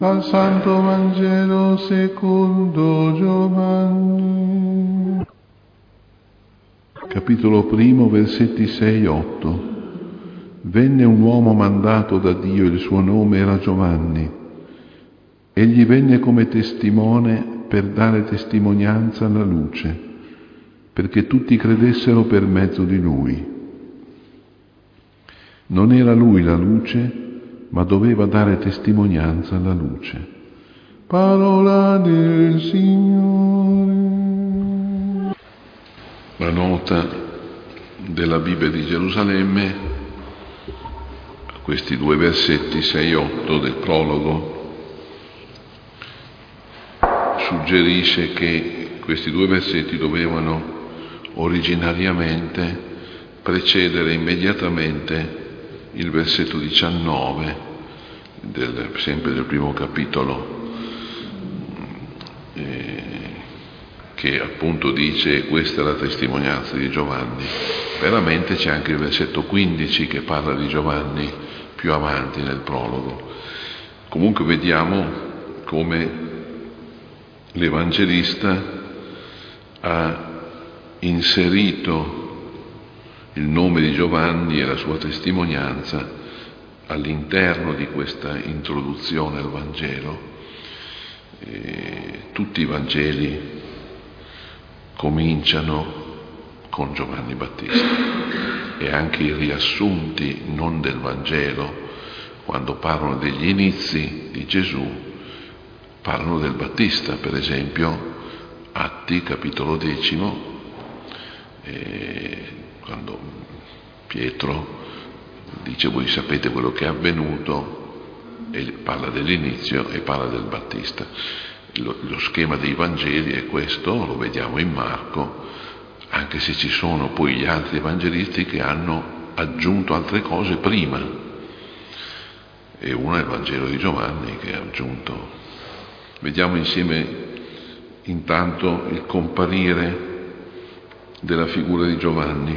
Dal Santo Vangelo secondo Giovanni. Capitolo primo, versetti 6-8. Venne un uomo mandato da Dio, il suo nome era Giovanni. Egli venne come testimone per dare testimonianza alla luce, perché tutti credessero per mezzo di lui. Non era lui la luce, ma doveva dare testimonianza alla luce. Parola del Signore. La nota della Bibbia di Gerusalemme, questi due versetti 6-8 del prologo, suggerisce che questi due versetti dovevano originariamente precedere immediatamente il versetto 19 sempre del primo capitolo, che appunto dice: questa è la testimonianza di Giovanni. Veramente c'è anche il versetto 15 che parla di Giovanni più avanti nel prologo. Comunque vediamo come l'Evangelista ha inserito il nome di Giovanni e la sua testimonianza all'interno di questa introduzione al Vangelo. Tutti i Vangeli cominciano con Giovanni Battista e anche i riassunti non del Vangelo, quando parlano degli inizi di Gesù, parlano del Battista. Per esempio Atti capitolo 10, quando Pietro dice: voi sapete quello che è avvenuto, e parla dell'inizio e parla del Battista. Lo schema dei Vangeli è questo, lo vediamo in Marco, anche se ci sono poi gli altri evangelisti che hanno aggiunto altre cose prima, e uno è il Vangelo di Giovanni che ha aggiunto. Vediamo insieme intanto il comparire della figura di Giovanni.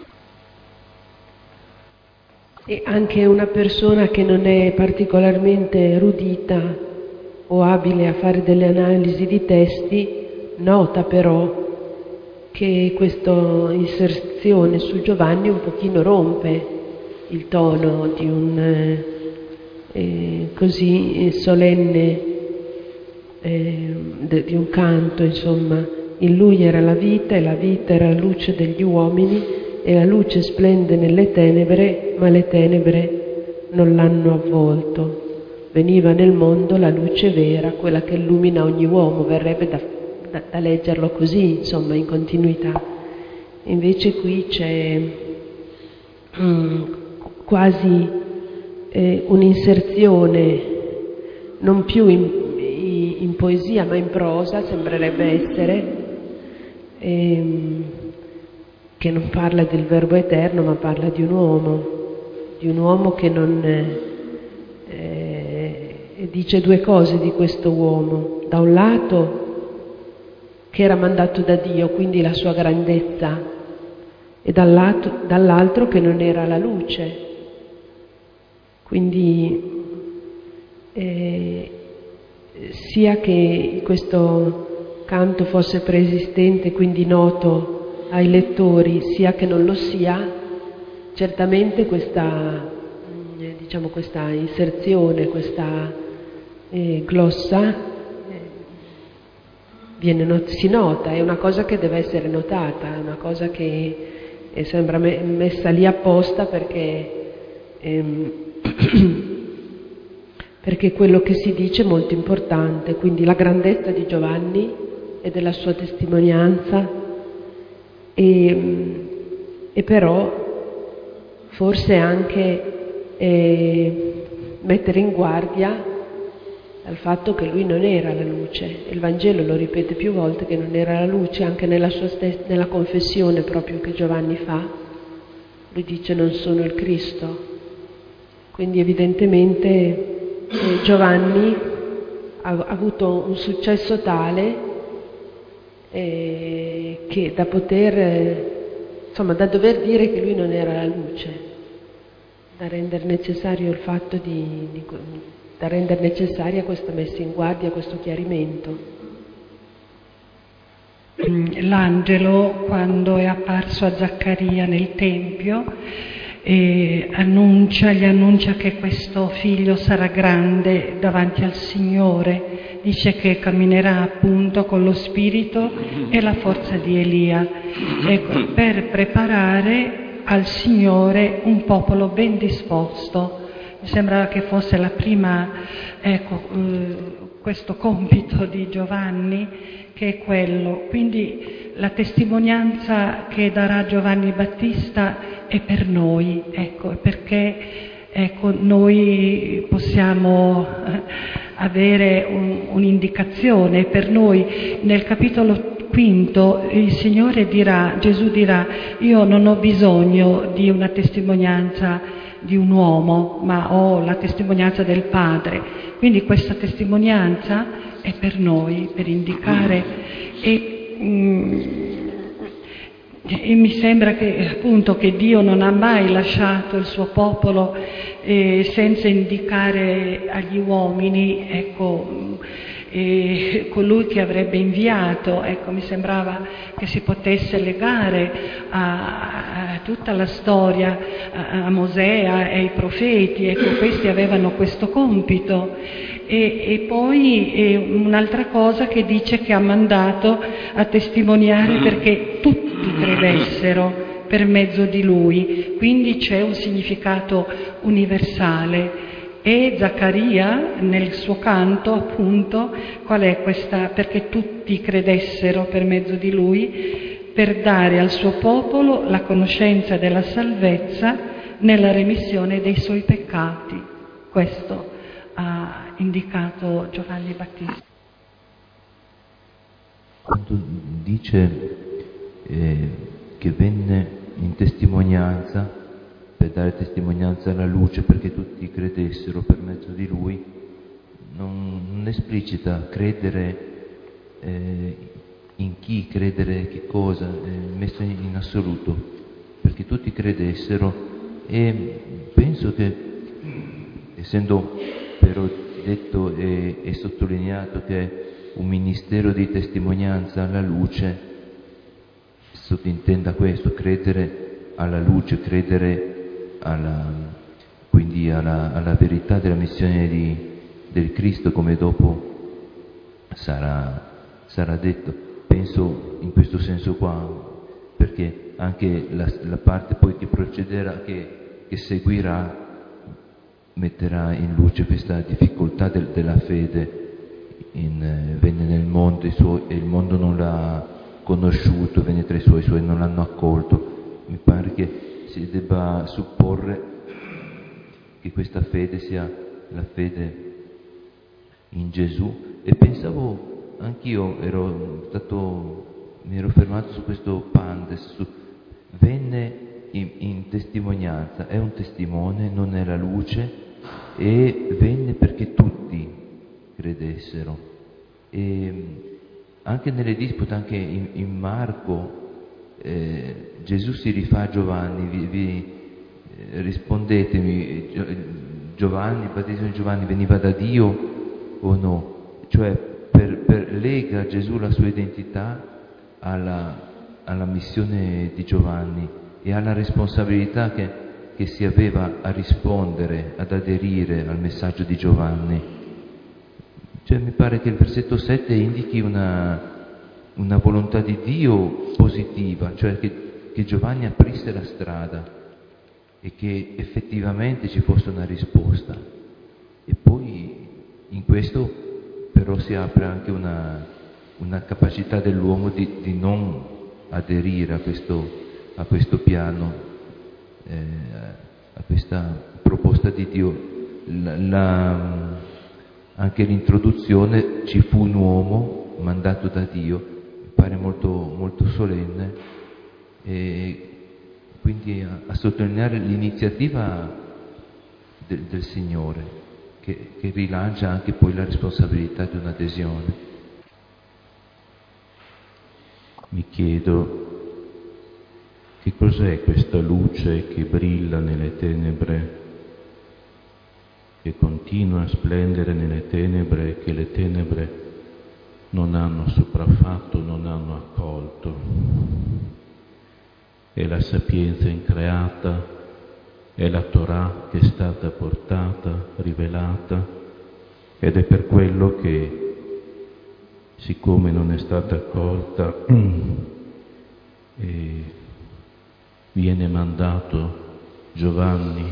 E anche una persona che non è particolarmente erudita o abile a fare delle analisi di testi nota però che questa inserzione su Giovanni un pochino rompe il tono di un così solenne di un canto, insomma. In lui era la vita e la vita era la luce degli uomini e la luce splende nelle tenebre, ma le tenebre non l'hanno avvolto. Veniva nel mondo la luce vera, quella che illumina ogni uomo, verrebbe da leggerlo così, insomma, in continuità. Invece qui c'è quasi un'inserzione non più in poesia ma in prosa, sembrerebbe essere, che non parla del Verbo eterno ma parla di un uomo che non dice due cose di questo uomo: da un lato che era mandato da Dio, quindi la sua grandezza, e dall'altro che non era la luce, quindi sia che questo canto fosse preesistente, quindi noto ai lettori, sia che non lo sia, certamente questa inserzione, questa glossa si nota, è una cosa che deve essere notata, è una cosa che sembra messa lì apposta perché quello che si dice è molto importante, quindi la grandezza di Giovanni e della sua testimonianza, e però forse anche mettere in guardia dal fatto che lui non era la luce. Il Vangelo lo ripete più volte che non era la luce, anche nella confessione proprio che Giovanni fa, lui dice: non sono il Cristo. Quindi evidentemente Giovanni ha avuto un successo tale che da dover dire che lui non era la luce, da rendere necessario il fatto da rendere necessaria questa messa in guardia, questo chiarimento. L'angelo, quando è apparso a Zaccaria nel Tempio, gli annuncia che questo figlio sarà grande davanti al Signore, dice che camminerà appunto con lo spirito e la forza di Elia, ecco, per preparare al Signore un popolo ben disposto. Mi sembrava che fosse la prima, questo compito di Giovanni, che è quello. Quindi la testimonianza che darà Giovanni Battista è per noi, perché noi possiamo avere un'indicazione. Per noi nel capitolo quinto il Signore dirà, Gesù dirà: io non ho bisogno di una testimonianza di un uomo, ma ho la testimonianza del Padre. Quindi questa testimonianza è per noi, per indicare, e mi sembra che appunto che Dio non ha mai lasciato il suo popolo senza indicare agli uomini, colui che avrebbe inviato. Mi sembrava che si potesse legare a tutta la storia, a Mosè, ai profeti, questi avevano questo compito. E poi un'altra cosa che dice che ha mandato a testimoniare perché tutti credessero per mezzo di lui, quindi c'è un significato universale. E Zaccaria nel suo canto, appunto, qual è questa? Perché tutti credessero per mezzo di lui, per dare al suo popolo la conoscenza della salvezza nella remissione dei suoi peccati. Questo ha indicato Giovanni Battista. Quando dice che venne in testimonianza, per dare testimonianza alla luce perché tutti credessero per mezzo di lui, non esplicita credere in chi, credere che cosa, messo in assoluto, perché tutti credessero. E penso che, essendo però detto e sottolineato che è un ministero di testimonianza alla luce, sottintenda questo: credere alla luce, credere quindi alla verità della missione del Cristo, come dopo sarà detto. Penso in questo senso qua, perché anche la parte poi che procederà, che seguirà, metterà in luce questa difficoltà della fede. Venne nel mondo e il mondo non l'ha conosciuto, venne tra i suoi non l'hanno accolto. Mi pare che si debba supporre che questa fede sia la fede in Gesù. E pensavo, anch'io mi ero fermato su questo Pandes, venne in testimonianza, è un testimone, non è la luce, e venne perché tutti credessero. E anche nelle dispute, anche in Marco, Gesù si rifà a Giovanni, rispondetemi, Giovanni, il battesimo di Giovanni veniva da Dio o no? Cioè lega Gesù la sua identità alla missione di Giovanni e alla responsabilità che si aveva a rispondere, ad aderire al messaggio di Giovanni. Cioè mi pare che il versetto 7 indichi una volontà di Dio positiva, cioè che Giovanni aprisse la strada e che effettivamente ci fosse una risposta. E poi in questo però si apre anche una capacità dell'uomo di non aderire a questo piano, a questa proposta di Dio. Anche l'introduzione: ci fu un uomo mandato da Dio, mi pare molto, molto solenne, e quindi a sottolineare l'iniziativa del Signore che rilancia anche poi la responsabilità di un'adesione. Mi chiedo che cos'è questa luce che brilla nelle tenebre. che continua a splendere nelle tenebre, che le tenebre non hanno sopraffatto, non hanno accolto. È la sapienza increata, è la Torah che è stata portata, rivelata, ed è per quello che, siccome non è stata accolta, viene mandato Giovanni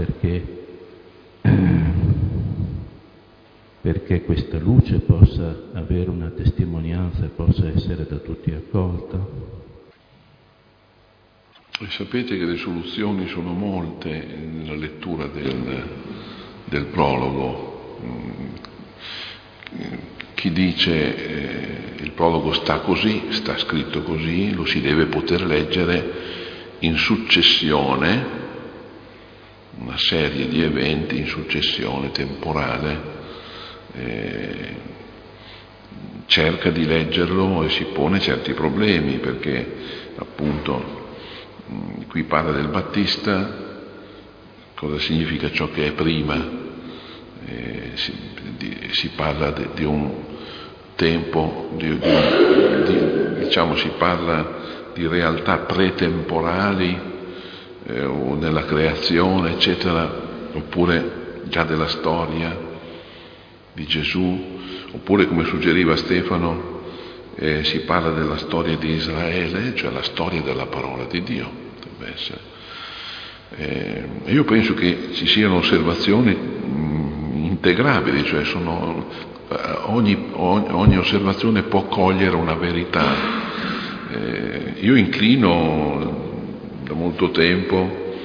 perché questa luce possa avere una testimonianza e possa essere da tutti accolta. E sapete che le soluzioni sono molte nella lettura del prologo. Chi dice il prologo sta così, sta scritto così, lo si deve poter leggere in successione, una serie di eventi in successione temporale, cerca di leggerlo e si pone certi problemi, perché appunto qui parla del Battista, cosa significa ciò che è prima, si parla di un tempo, diciamo si parla di realtà pretemporali o nella creazione eccetera, oppure già della storia di Gesù, oppure come suggeriva Stefano si parla della storia di Israele, cioè la storia della parola di Dio deve essere. Io penso che ci siano osservazioni integrabili, cioè ogni osservazione può cogliere una verità. Io inclino da molto tempo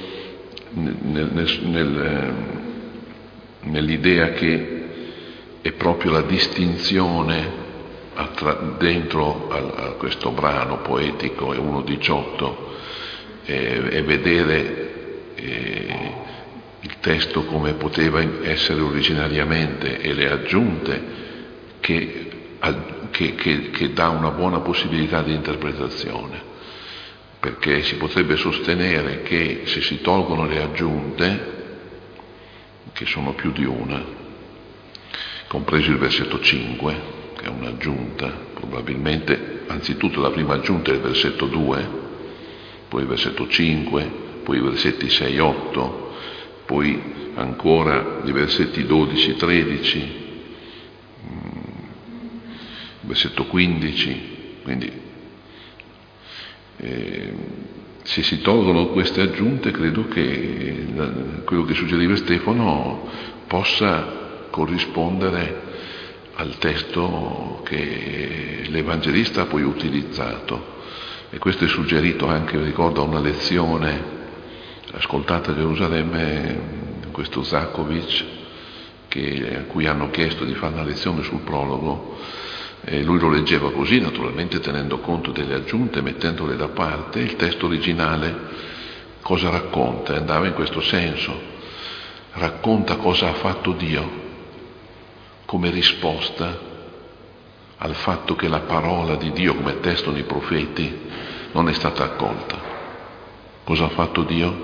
nell'idea che è proprio la distinzione dentro a questo brano poetico, è 1:18, e vedere il testo come poteva essere originariamente e le aggiunte che dà una buona possibilità di interpretazione, perché si potrebbe sostenere che se si tolgono le aggiunte, che sono più di una, compreso il versetto 5, che è un'aggiunta, probabilmente, anzitutto la prima aggiunta è il versetto 2, poi il versetto 5, poi i versetti 6, 8, poi ancora i versetti 12, 13, il versetto 15, quindi se si tolgono queste aggiunte credo che quello che suggeriva Stefano possa corrispondere al testo che l'Evangelista ha poi utilizzato, e questo è suggerito anche, ricordo, a una lezione ascoltata a Gerusalemme, questo Zakovic, a cui hanno chiesto di fare una lezione sul prologo, e lui lo leggeva così, naturalmente tenendo conto delle aggiunte, mettendole da parte. Il testo originale cosa racconta? Andava in questo senso, racconta cosa ha fatto Dio come risposta al fatto che la parola di Dio, come attestano i profeti, non è stata accolta. Cosa ha fatto Dio?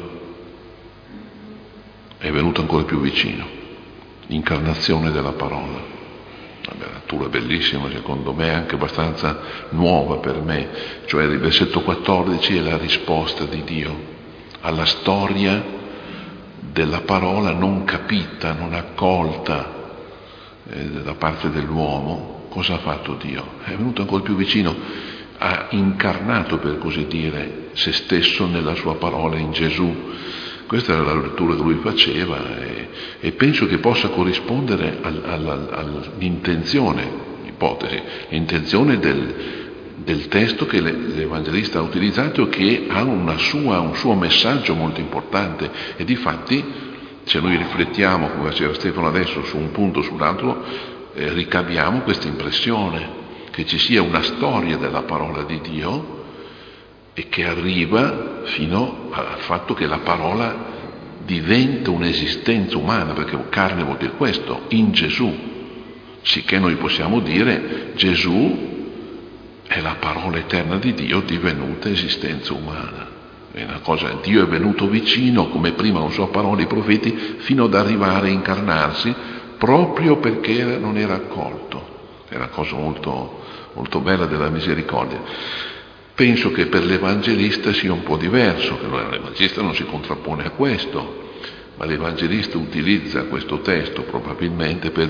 È venuto ancora più vicino, l'incarnazione della parola. Una natura bellissima, secondo me anche abbastanza nuova per me, cioè il versetto 14 è la risposta di Dio alla storia della parola non capita, non accolta da parte dell'uomo. Cosa ha fatto Dio? È venuto ancora più vicino, ha incarnato, per così dire, se stesso nella sua parola, in Gesù. Questa era la lettura che lui faceva e penso che possa corrispondere all'intenzione, ipotesi, l'intenzione del testo che l'Evangelista ha utilizzato, che ha un suo messaggio molto importante. E difatti, se noi riflettiamo, come faceva Stefano adesso, su un punto o sull'altro, ricaviamo questa impressione che ci sia una storia della parola di Dio e che arriva fino al fatto che la parola diventa un'esistenza umana, perché carne vuol dire questo, in Gesù, sicché noi possiamo dire Gesù è la parola eterna di Dio divenuta esistenza umana. È una cosa, Dio è venuto vicino, come prima con sua parola i profeti, fino ad arrivare a incarnarsi, proprio perché non era accolto. È una cosa molto, molto bella della misericordia. Penso che per l'Evangelista sia un po' diverso, che l'Evangelista non si contrappone a questo, ma l'Evangelista utilizza questo testo probabilmente per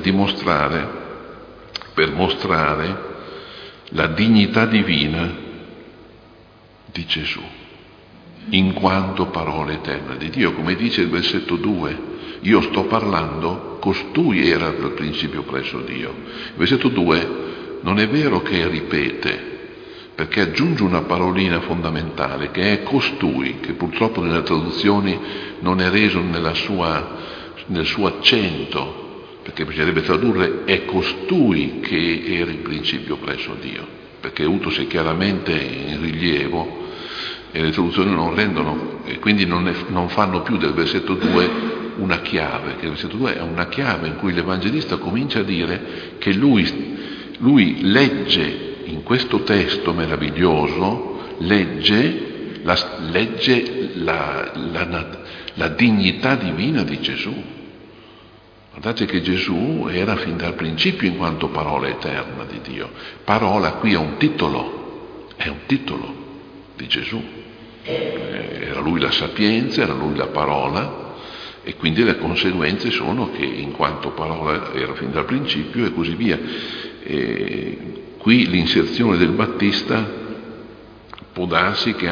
mostrare la dignità divina di Gesù, in quanto parola eterna di Dio. Come dice il versetto 2, io sto parlando, costui era dal principio presso Dio. Il versetto 2 non è vero che ripete, perché aggiunge una parolina fondamentale che è costui, che purtroppo nelle traduzioni non è reso nel suo accento, perché bisognerebbe tradurre è costui che era in principio presso Dio, perché Utus è chiaramente in rilievo e le traduzioni non rendono, e quindi non fanno più del versetto 2 una chiave, che il versetto 2 è una chiave in cui l'Evangelista comincia a dire che lui legge in questo testo meraviglioso, legge la dignità divina di Gesù. Guardate che Gesù era fin dal principio in quanto parola eterna di Dio. Parola qui è un titolo di Gesù. Era lui la sapienza, era lui la parola, e quindi le conseguenze sono che in quanto parola era fin dal principio e così via. Qui l'inserzione del Battista può darsi che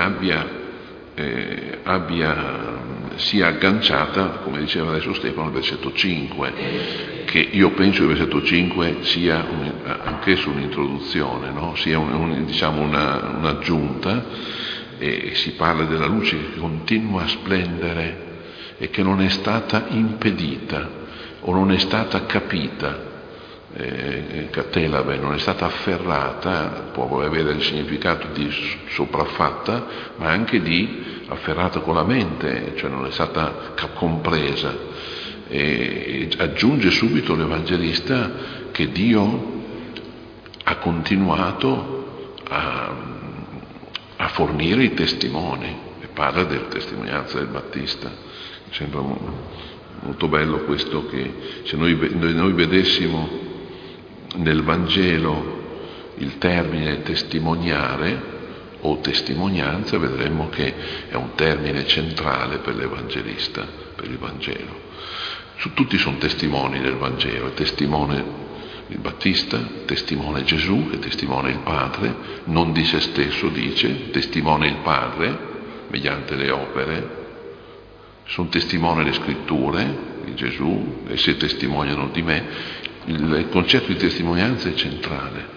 sia agganciata, come diceva adesso Stefano, al versetto 5, che io penso che il versetto 5 sia anch'esso un'introduzione, no? Sia un'aggiunta, e si parla della luce che continua a splendere e che non è stata impedita o non è stata capita. Catelabe non è stata afferrata, può avere il significato di sopraffatta, ma anche di afferrata con la mente, cioè non è stata compresa. E aggiunge subito l'Evangelista che Dio ha continuato a fornire i testimoni, e parla della testimonianza del Battista. Mi sembra molto bello questo, che se noi vedessimo nel Vangelo il termine testimoniare o testimonianza, vedremmo che è un termine centrale per l'Evangelista, per il Vangelo. Tutti sono testimoni del Vangelo, è testimone il Battista, testimone Gesù, è testimone il Padre, non di se stesso dice, testimone il Padre mediante le opere, sono testimone le scritture di Gesù, e se testimoniano di me. Il concetto di testimonianza è centrale.